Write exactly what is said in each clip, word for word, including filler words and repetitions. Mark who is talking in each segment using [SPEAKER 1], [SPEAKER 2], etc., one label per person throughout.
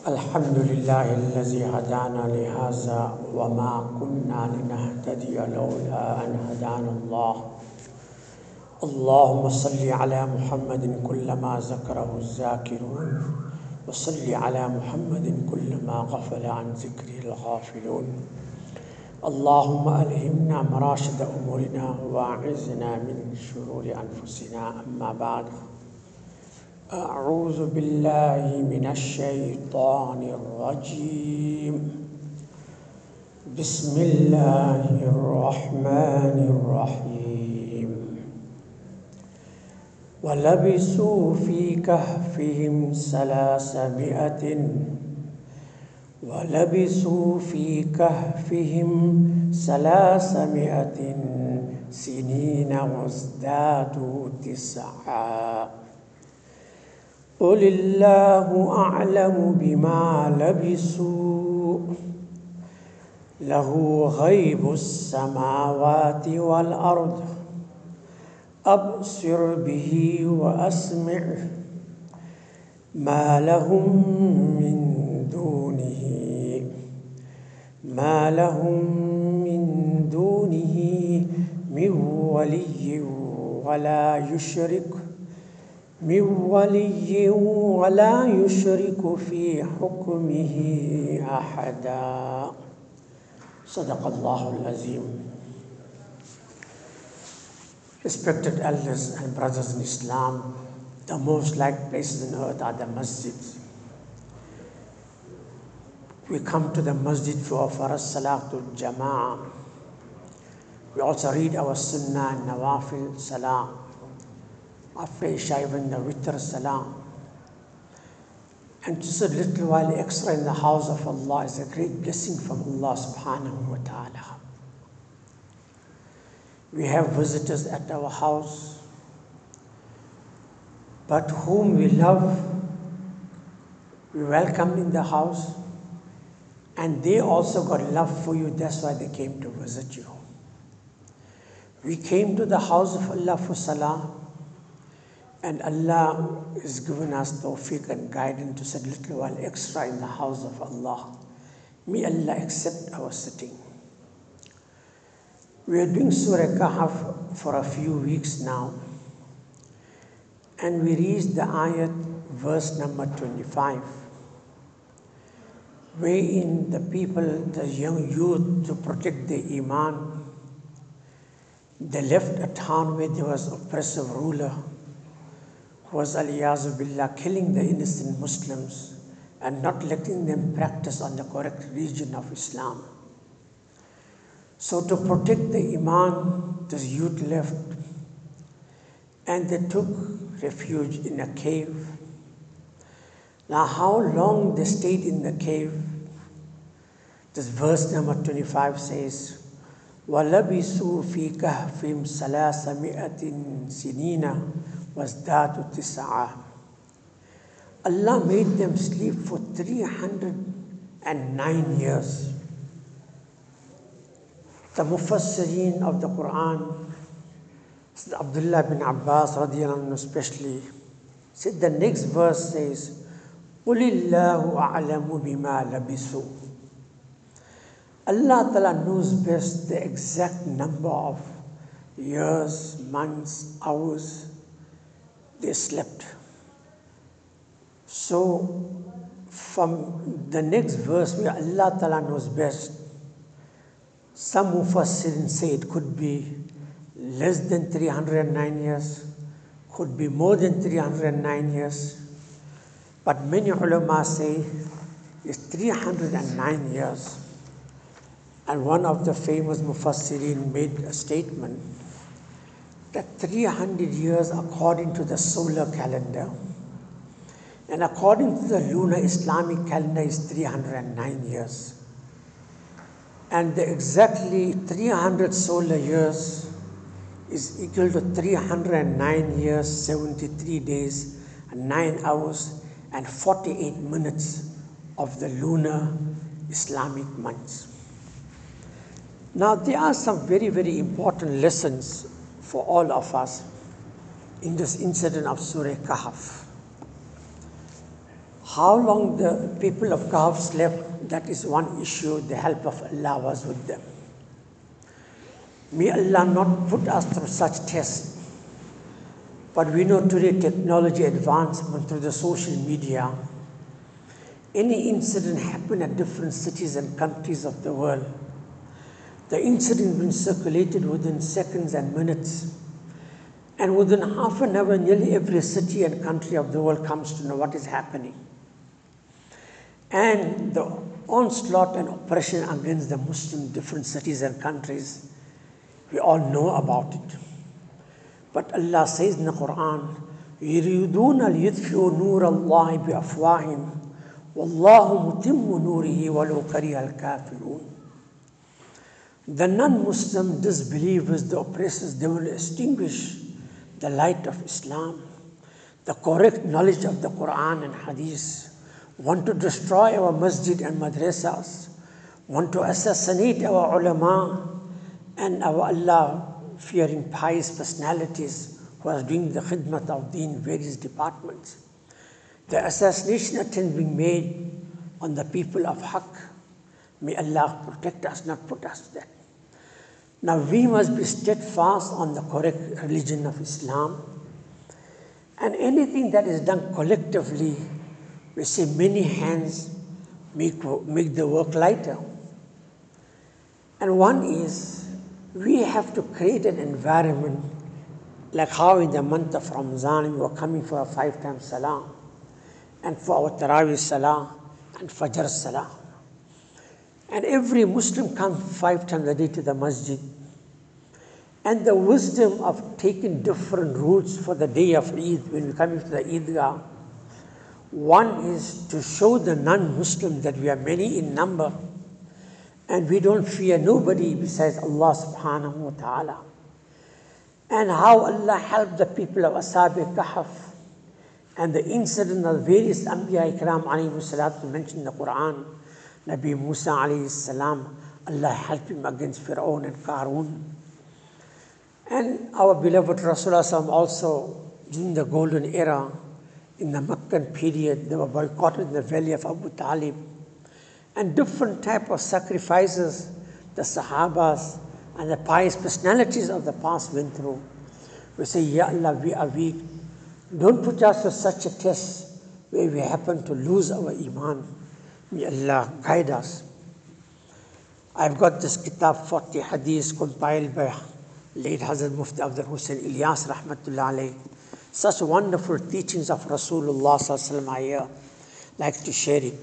[SPEAKER 1] الحمد لله الذي هدانا لهذا وما كنا لنهتدي لولا أن هدانا الله. اللهم صل على محمد كلما ذكره الذاكرون وصل على محمد كلما غفل عن ذكره الغافلون. اللهم ألهمنا مراشد أمورنا وأعذنا من شرور أنفسنا. أما بعد، أعوذ بالله من الشيطان الرجيم. بسم الله الرحمن الرحيم. ولبثوا في كهفهم ثلاثمائة ولبثوا في كهفهم ثلاثمائة سنين وازدادوا تسعا. قل الله أعلم بما لبثوا له غيب السماوات والأرض أبصر به وأسمع ما لهم من دونه ما لهم من دونه من ولي ولا يشرك من ولي ولا يشرك في حكمه أحدا. صدق الله العظيم. Respected elders and brothers in Islam, the most liked places on earth are the masjids. We come to the masjid for our salatul jama'ah. We also read our sunnah and nawafil salah. After Isha, even the witr salah. And just a little while extra in the house of Allah is a great blessing from Allah subhanahu wa ta'ala. We have visitors at our house, but whom we love, we welcome in the house, and they also got love for you. That's why they came to visit you. We came to the house of Allah for salah, and Allah has given us tawfiq and guidance to sit a little while extra in the house of Allah. May Allah accept our sitting. We are doing Surah Kahf for a few weeks now, and we reached the ayat, verse number twenty-five, wherein the people, the young youth, to protect their iman, they left a town where there was oppressive ruler who was aliyazu billah killing the innocent Muslims and not letting them practice on the correct religion of Islam. So to protect the iman, this youth left, and they took refuge in a cave. Now how long they stayed in the cave? This verse number twenty-five says, وَلَبِثُوا فِي كَهْفِهِمْ ثَلَاثَمِائَةٍ سِنِينَ وَازْدَادُوا تِسْعًا. Allah made them sleep for three hundred nine years. The Mufassirin of the Quran, Abdullah bin Abbas radiallahu anhu especially, said the next verse says, قُلِ اللَّهُ أَعْلَمُ بِمَا لَبِثُوا. Allah Ta'ala knows best the exact number of years, months, hours they slept. So from the next verse where Allah Ta'ala knows best, some Mufassirin say it could be less than three hundred nine years, could be more than three hundred nine years, but many ulama say it's three hundred nine years. And one of the famous Mufassirin made a statement that three hundred years according to the solar calendar, and according to the lunar Islamic calendar is three hundred nine years. And the exactly three hundred solar years is equal to three hundred nine years, seventy-three days, and nine hours, and forty-eight minutes of the lunar Islamic months. Now there are some very, very important lessons for all of us in this incident of Surah Kahf. How long the people of Kahf slept, that is one issue. The help of Allah was with them. May Allah not put us through such tests. But we know today technology advancement through the social media. Any incident happen at different cities and countries of the world. The incident been circulated within seconds and minutes. And within half an hour, nearly every city and country of the world comes to know what is happening. And the onslaught and oppression against the Muslim different cities and countries, we all know about it. But Allah says in the Quran, يُرِيدُونَ لِيُطْفِئُوا نُورَ اللَّهِ بِأَفْوَاهِهِمْ وَاللَّهُ مُتِمُّ نُورِهِ وَلَوْ كَرِهَ الْكَافِرُونَ. The non-Muslim disbelievers, the oppressors, they will extinguish the light of Islam, the correct knowledge of the Quran and Hadith, want to destroy our masjid and madrasas, want to assassinate our ulama and our Allah-fearing pious personalities who are doing the khidmat of deen in various departments. The assassination attempt being made on the people of Haqq. May Allah protect us, not put us to that. Now we must be steadfast on the correct religion of Islam. And anything that is done collectively, we say many hands make, make the work lighter. And one is, we have to create an environment like how in the month of Ramzan we were coming for a five times salah, and for our Tarawih salah and Fajr salah. And every Muslim comes five times a day to the masjid. And the wisdom of taking different routes for the day of Eid, when we come into the Eidgah, one is to show the non-Muslim that we are many in number and we don't fear nobody besides Allah subhanahu wa ta'ala. And how Allah helped the people of Ashab Kahf and the incident of various Anbiya Ikram alayhi salatu mentioned in the Quran. Nabi Musa alayhi salam, Allah helped him against Fir'aun and Qarun. And our beloved Rasulullah also, during the golden era, in the Meccan period, they were boycotted in the valley of Abu Talib. And different type of sacrifices the Sahabas and the pious personalities of the past went through. We say, Ya Allah, we are weak. Don't put us to such a test where we happen to lose our Iman. May Allah guide us. I've got this Kitab forty Hadith compiled by late Hazrat Mufti Abdul Hussain Ilyas Rahmatullah alayhi. Such wonderful teachings of Rasulullah sallallahu alaihi wasallam I here. Like to share it.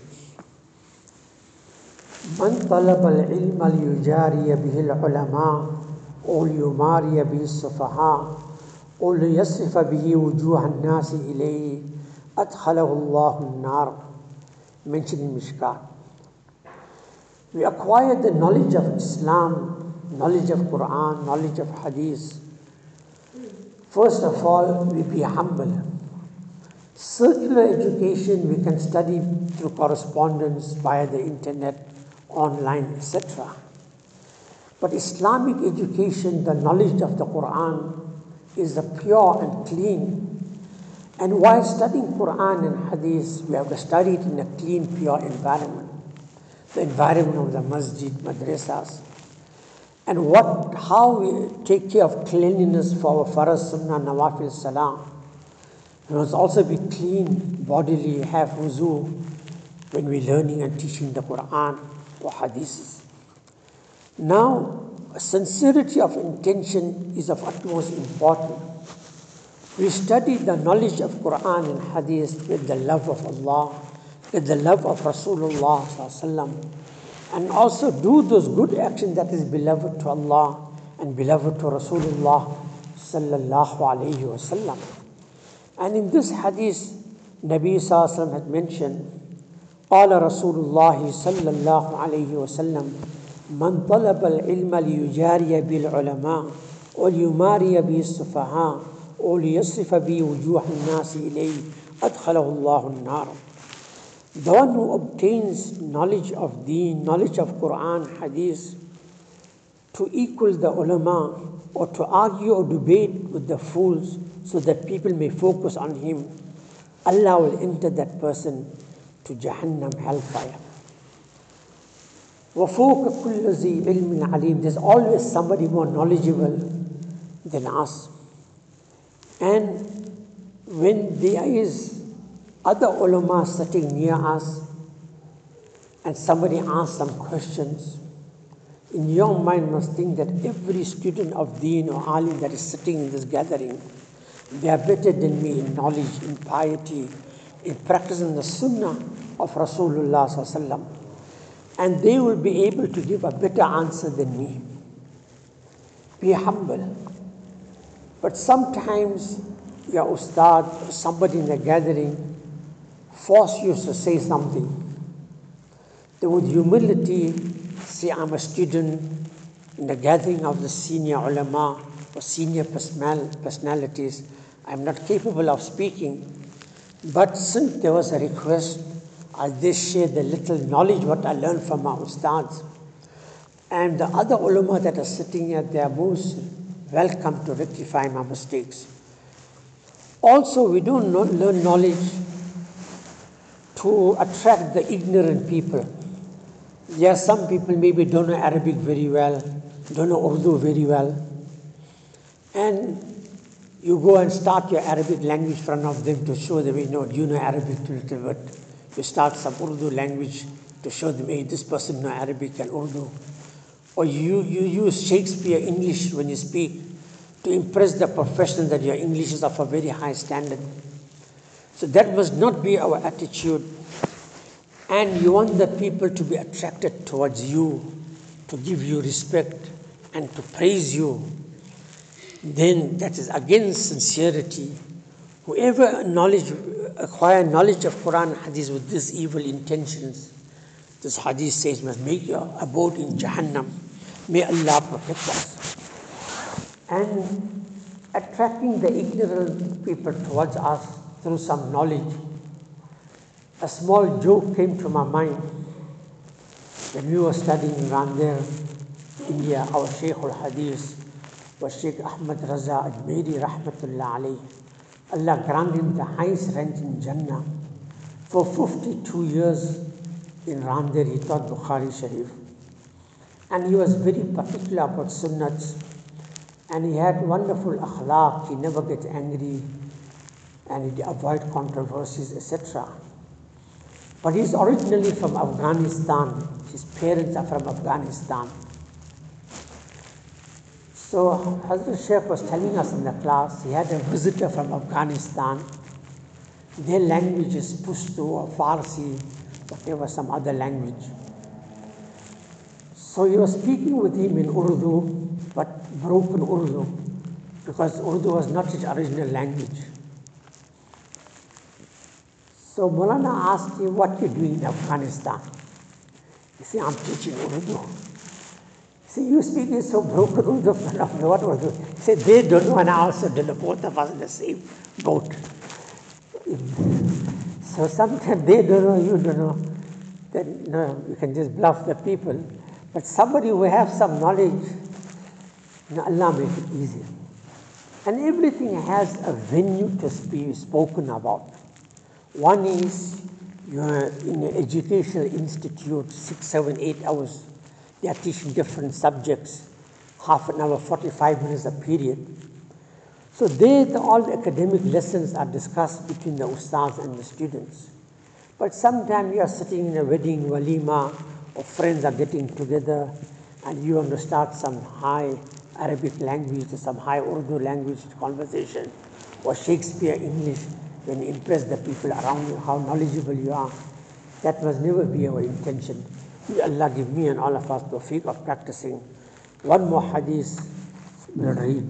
[SPEAKER 1] من طلب العلم ليجاري به العلماء أو ليماري به السفهاء أو ليصرف به وجوه الناس إليه أدخله الله النار. Mentioned in Mishkat. We acquire the knowledge of Islam, knowledge of Quran, knowledge of Hadith. First of all, we be humble. Circular education we can study through correspondence, via the internet, online, et cetera. But Islamic education, the knowledge of the Quran, is the pure and clean. And while studying Quran and Hadith, we have to study it in a clean, pure environment. The environment of the masjid, madrasas. And what, how we take care of cleanliness for our Faraz, Sunnah, Nawafil, Salah. We must also be clean bodily, have wuzu when we're learning and teaching the Quran or Hadiths. Now, sincerity of intention is of utmost importance. We study the knowledge of Quran and Hadith with the love of Allah, with the love of Rasulullah sallallahu alaihi wasallam, and also do those good actions that is beloved to Allah and beloved to Rasulullah sallallahu alaihi wasallam. And in this hadith, Nabi sallallahu alaihi wasallam had mentioned, قال رسول الله صلى الله عليه وسلم من طلب العلم ليجاري بالعلماء وليماري به السفهاء وليصرف به وجوه الناس إليه أدخله الله النار. The one who obtains knowledge of deen, knowledge of Quran, Hadith, to equal the ulama or to argue or debate with the fools so that people may focus on him, Allah will enter that person to Jahannam hellfire. وَفُوقَ كُلِّ ذِي عِلْمٍ عَلِيمٍ. There's always somebody more knowledgeable than us. And when there is other ulama sitting near us and somebody asks some questions, in your mind must think that every student of deen or alim that is sitting in this gathering, they are better than me in knowledge, in piety, in practicing the sunnah of Rasulullah sallallahu alaihi wasallam. And they will be able to give a better answer than me. Be humble. But sometimes your ustad, somebody in a gathering, force you to say something. Then with humility, say, I'm a student in the gathering of the senior ulama or senior personalities. I'm not capable of speaking. But since there was a request, I'll just share the little knowledge what I learned from my ustads. And the other ulama that are sitting here, they are most welcome to rectify my mistakes. Also, we don't know, learn knowledge to attract the ignorant people. Yes, some people maybe don't know Arabic very well, don't know Urdu very well. And you go and start your Arabic language in front of them to show them, you know, you know Arabic a little bit. You start some Urdu language to show them, hey, this person knows Arabic and Urdu. Or you, you use Shakespeare English when you speak to impress the profession that your English is of a very high standard. So that must not be our attitude. And you want the people to be attracted towards you, to give you respect and to praise you. Then that is against sincerity. Whoever knowledge, acquire knowledge of Quran and Hadith with these evil intentions, this Hadith says, must make your abode in Jahannam. May Allah protect us. And attracting the ignorant people towards us through some knowledge. A small joke came to my mind when we were studying around there, India. Our Shaykh al-Hadith was Shaykh Ahmad Raza Ajmeri Rahmatullah alayhi. Allah granted him the highest rank in Jannah. For fifty-two years in Randir, he taught Bukhari Sharif. And he was very particular about sunnats. And he had wonderful akhlaq. He never gets angry. And he avoid controversies, et cetera. But he's originally from Afghanistan. His parents are from Afghanistan. So Hazrat Shaykh was telling us in the class, he had a visitor from Afghanistan. Their language is Pashto or Farsi, whatever, some other language. So he was speaking with him in Urdu, but broken Urdu, because Urdu was not his original language. So Maulana asked him, what are you doing in Afghanistan? He said, I'm teaching Urdu. He said, you speaking so broken Urdu, what Urdu? He said, they don't know and I also don't know, both of us in the same boat. So sometimes they don't know, you don't know. Then no, you can just bluff the people. But somebody who has some knowledge, you know, Allah makes it easier. And everything has a venue to be spoken about. One is you're in an educational institute, six, seven, eight hours. They are teaching different subjects, half an hour, forty-five minutes a period. So there, the, all the academic lessons are discussed between the ustads and the students. But sometimes you are sitting in a wedding, walima, or friends are getting together, and you want to start some high Arabic language, or some high Urdu language conversation, or Shakespeare English, when you impress the people around you, how knowledgeable you are. That must never be our intention. May Allah give me and all of us the tawfiq of practicing. One more hadith we'll read.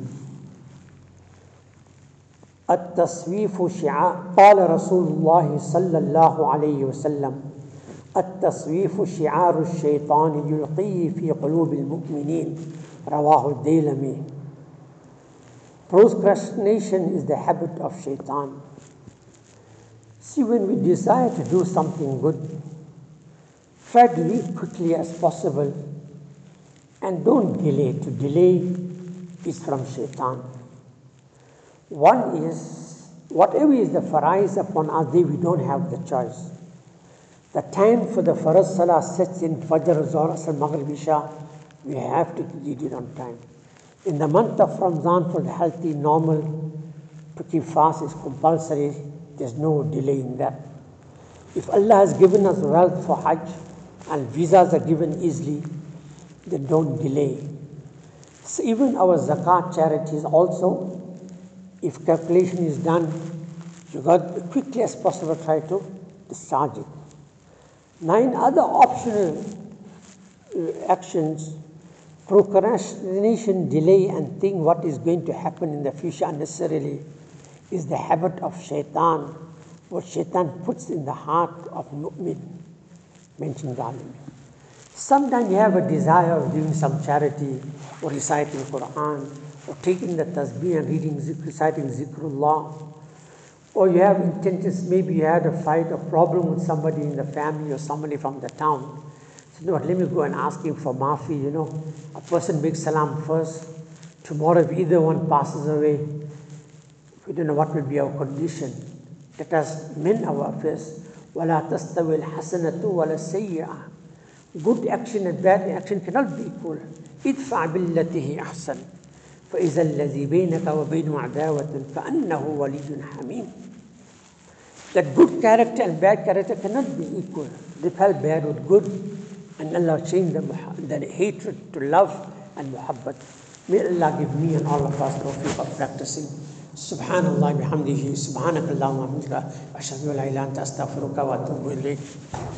[SPEAKER 1] التصويف شعار قال رسول الله صلى الله عليه وسلم التصويف شعار الشيطان يلقيه في قلوب المؤمنين رواه الديلمي. Procrastination is the habit of shaitan. See, when we desire to do something good, try to do it quickly as possible and don't delay. To delay is from shaitan. One is, whatever is the farais upon us, we don't have the choice. The time for the Farz Salah sets in Fajr, Zohr, Asr, Maghrib, Isha. We have to lead it on time. In the month of Ramadan, for the healthy, normal, to keep fast is compulsory. There's no delay in that. If Allah has given us wealth for Hajj and visas are given easily, then don't delay. So even our zakat charities also, if calculation is done, you got quickly as possible try to discharge it. Nine other optional actions, procrastination, delay, and think what is going to happen in the future unnecessarily is the habit of shaitan, what shaitan puts in the heart of mu'min, mentioned earlier. Sometimes you have a desire of doing some charity or reciting Quran or taking the tasbih and reading, reciting zikrullah, or you have intentions, maybe you had a fight or problem with somebody in the family or somebody from the town. So you know what, let me go and ask him for maafi, you know. A person makes salam first. Tomorrow if either one passes away, we don't know what will be our condition. Let us mend our affairs. وَلَا تَسْتَوِي الْحَسَنَةُ وَلَا السَّيِّئَةُ. Good action and bad action cannot be equal. ادفع بالتي هي أحسن فإذا الذي بينك وبينه عداوة كأنه ولي حميم. That good character and bad character cannot be equal. Repel bad with good, and Allah change the, the hatred to love and muhabbat. May Allah give me and all of us tawfiq of practicing. Subhanallah bihamdihi, subhanakallahumma wa bihamdika, ashhadu an la ilaha illa anta astaghfiruka wa atubu ilayk.